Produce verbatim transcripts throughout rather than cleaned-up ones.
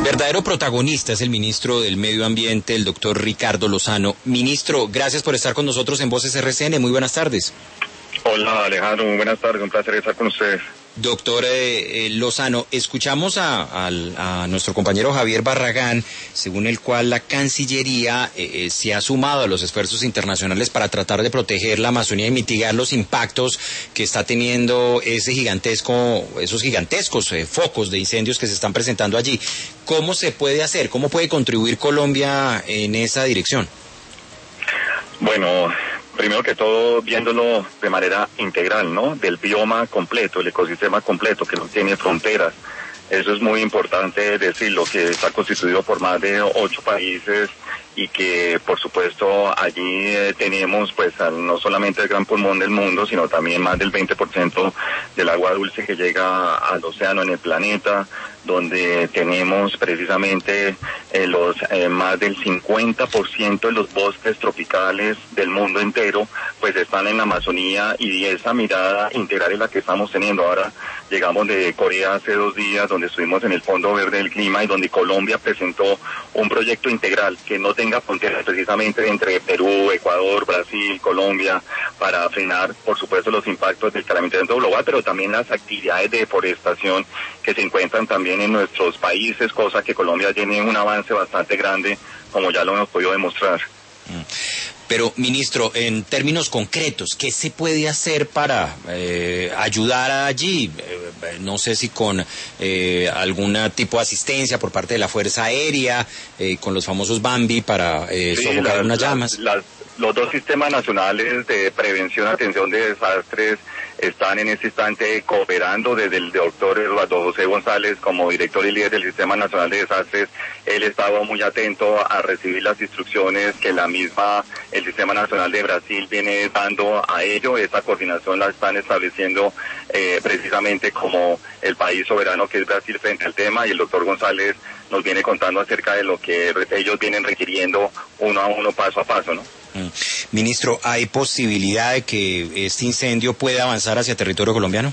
verdadero protagonista es el ministro del Medio Ambiente, el doctor Ricardo Lozano. Ministro, gracias por estar con nosotros en Voces R C N. Muy buenas tardes. Hola Alejandro, muy buenas tardes, un placer estar con ustedes. Doctor eh, eh, Lozano, escuchamos a, a, a nuestro compañero Javier Barragán, según el cual la Cancillería eh, eh, se ha sumado a los esfuerzos internacionales para tratar de proteger la Amazonía y mitigar los impactos que está teniendo ese gigantesco, esos gigantescos eh, focos de incendios que se están presentando allí. ¿Cómo se puede hacer? ¿Cómo puede contribuir Colombia en esa dirección? Bueno, primero que todo, viéndolo de manera integral, ¿no? Del bioma completo, el ecosistema completo, que no tiene fronteras. Eso es muy importante decirlo, que está constituido por más de ocho países y que, por supuesto, allí eh, tenemos, pues, no solamente el gran pulmón del mundo, sino también más del veinte por ciento del agua dulce que llega al océano en el planeta, donde tenemos precisamente eh, los eh, más del cincuenta por ciento de los bosques tropicales del mundo entero, pues están en la Amazonía, y esa mirada integral es la que estamos teniendo. Ahora llegamos de Corea hace dos días, donde estuvimos en el Fondo Verde del Clima y donde Colombia presentó un proyecto integral que no tenga fronteras, precisamente entre Perú, Ecuador, Brasil, Colombia, para frenar, por supuesto, los impactos del calentamiento global, pero también las actividades de deforestación que se encuentran también en nuestros países, cosa que Colombia tiene un avance bastante grande, como ya lo hemos podido demostrar. Pero, ministro, en términos concretos, ¿qué se puede hacer para eh, ayudar allí? Eh, no sé si con eh, algún tipo de asistencia por parte de la Fuerza Aérea, eh, con los famosos Bambi para eh, sí, sofocar las, unas las, llamas. Las, los dos sistemas nacionales de prevención y atención de desastres están en este instante cooperando. Desde el doctor Eduardo José González, como director y líder del Sistema Nacional de Desastres, él estaba muy atento a recibir las instrucciones que la misma, el Sistema Nacional de Brasil viene dando a ello. Esta coordinación la están estableciendo eh, precisamente como el país soberano que es Brasil frente al tema, y el doctor González nos viene contando acerca de lo que ellos vienen requiriendo uno a uno, paso a paso, ¿no? Ministro, ¿hay posibilidad de que este incendio pueda avanzar hacia territorio colombiano?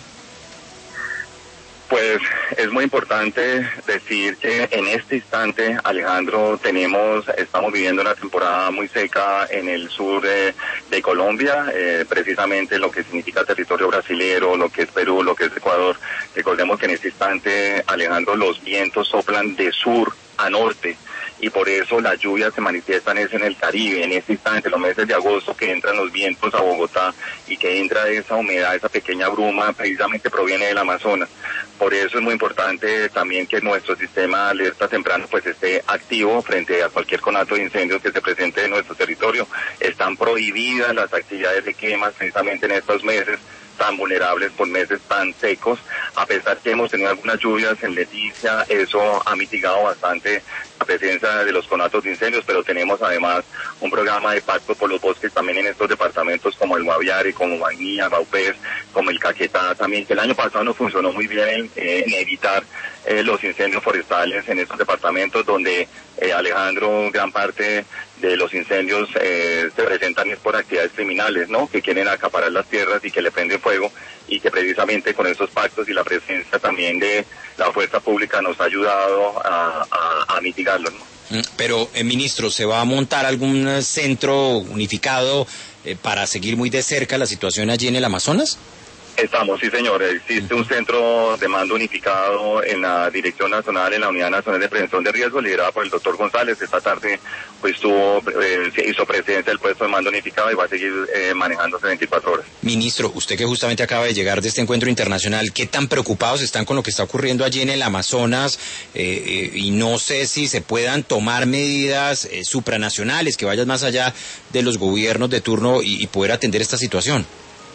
Pues es muy importante decir que en este instante, Alejandro, tenemos, estamos viviendo una temporada muy seca en el sur de, de Colombia, eh, precisamente lo que significa territorio brasilero, lo que es Perú, lo que es Ecuador. Recordemos que en este instante, Alejandro, los vientos soplan de sur a norte, y por eso las lluvias se manifiestan es en el Caribe, en este instante, los meses de agosto, que entran los vientos a Bogotá y que entra esa humedad, esa pequeña bruma, precisamente proviene del Amazonas. Por eso es muy importante también que nuestro sistema de alerta temprano pues esté activo frente a cualquier conato de incendios que se presente en nuestro territorio. Están prohibidas las actividades de quemas precisamente en estos meses tan vulnerables, por meses tan secos. A pesar que hemos tenido algunas lluvias en Leticia, eso ha mitigado bastante la presencia de los conatos de incendios, pero tenemos además un programa de pacto por los bosques también en estos departamentos como el Guaviare, como Guainía, Vaupés, como el Caquetá también, que el año pasado nos funcionó muy bien en, eh, en evitar eh, los incendios forestales en estos departamentos, donde eh, Alejandro, gran parte de los incendios eh, se presentan es por actividades criminales, ¿no? Que quieren acaparar las tierras y que le prenden fuego, y que precisamente con esos pactos y la presencia también de la fuerza pública nos ha ayudado a, a, a mitigarlo, ¿no? Pero, eh, ministro, ¿se va a montar algún centro unificado eh, para seguir muy de cerca la situación allí en el Amazonas? Estamos, sí señor, existe un centro de mando unificado en la Dirección Nacional, en la Unidad Nacional de Prevención de Riesgos, liderada por el doctor González. Esta tarde pues tuvo, eh, hizo presencia del puesto de mando unificado y va a seguir eh, manejándose veinticuatro horas. Ministro, usted que justamente acaba de llegar de este encuentro internacional, ¿qué tan preocupados están con lo que está ocurriendo allí en el Amazonas? Eh, eh, y no sé si se puedan tomar medidas eh, supranacionales que vayan más allá de los gobiernos de turno y, y poder atender esta situación.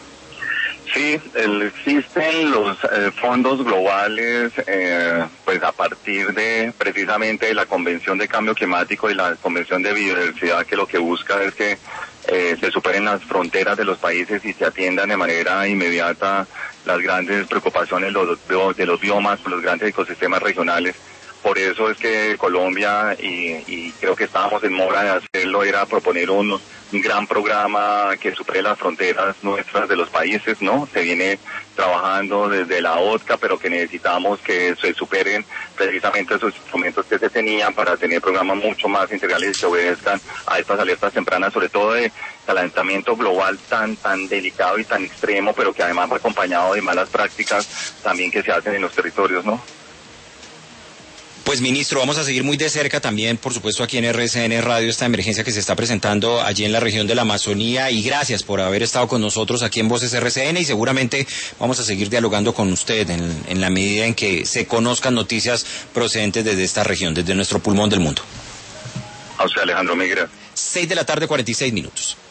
Sí, el, existen los eh, fondos globales, eh, pues a partir de precisamente de la Convención de Cambio Climático y la Convención de Biodiversidad, que lo que busca es que eh, se superen las fronteras de los países y se atiendan de manera inmediata las grandes preocupaciones de los, de los biomas, los grandes ecosistemas regionales. Por eso es que Colombia, y, y creo que estábamos en mora de hacerlo, era proponer un gran programa que supere las fronteras nuestras de los países, ¿no? Se viene trabajando desde la O T C A, pero que necesitamos que se superen precisamente esos instrumentos que se tenían para tener programas mucho más integrales que obedezcan a estas alertas tempranas, sobre todo de calentamiento global tan tan delicado y tan extremo, pero que además va acompañado de malas prácticas también que se hacen en los territorios, ¿no? Pues, ministro, vamos a seguir muy de cerca también, por supuesto, aquí en R C N Radio, esta emergencia que se está presentando allí en la región de la Amazonía, y gracias por haber estado con nosotros aquí en Voces R C N, y seguramente vamos a seguir dialogando con usted en, en la medida en que se conozcan noticias procedentes desde esta región, desde nuestro pulmón del mundo. A usted, Alejandro, me gracias. Seis de la tarde, cuarenta y seis minutos.